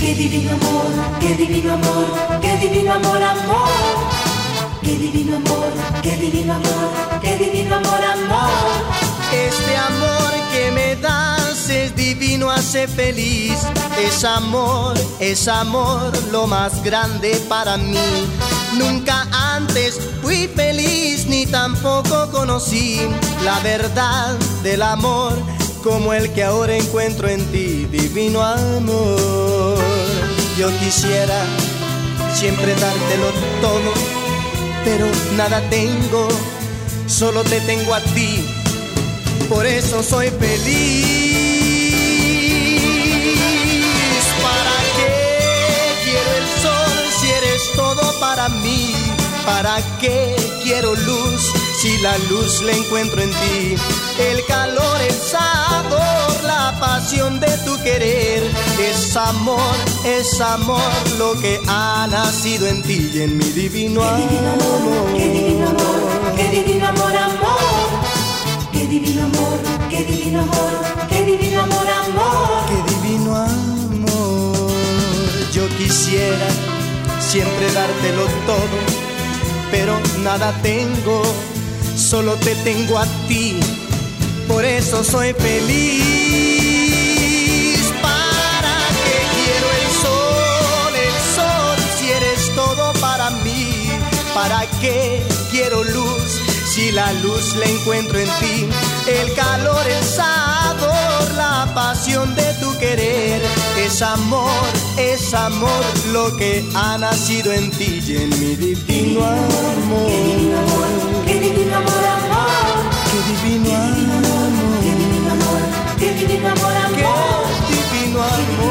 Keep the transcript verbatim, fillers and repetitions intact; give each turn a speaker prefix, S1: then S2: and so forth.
S1: Qué divino amor, qué divino amor, qué divino amor, amor. Qué divino amor, qué divino amor, qué divino amor, amor.
S2: Este amor que me das es divino, hace feliz. Es amor, es amor, lo más grande para mí. Nunca antes fui feliz ni tampoco conocí la verdad del amor como el que ahora encuentro en ti, divino amor. Yo quisiera siempre dártelo todo, pero nada tengo, solo te tengo a ti. Por eso soy feliz. ¿Para qué quiero el sol si eres todo para mí? ¿Para qué quiero luz si la luz la encuentro en ti? El calor, el sabor, la pasión de tu querer. Es amor, es amor lo que ha nacido en ti y en mi divino amor.
S1: Qué divino amor, qué divino amor, amor. Qué divino amor, qué divino amor, qué divino amor, amor.
S2: Qué divino amor. Yo quisiera siempre dártelo todo, pero nada tengo, solo te tengo a ti. Por eso soy feliz. ¿Para qué quiero el sol, el sol si eres todo para mí? ¿Para qué quiero luz si la luz la encuentro en ti? El calor, el sabor, la pasión de tu querer. Es amor, es amor lo que ha nacido en ti y en mi divino amor.
S1: Qué divino amor, qué divino amor, amor.
S2: Qué divino amor,
S1: qué divino amor, qué divino amor, amor.
S2: Qué divino amor.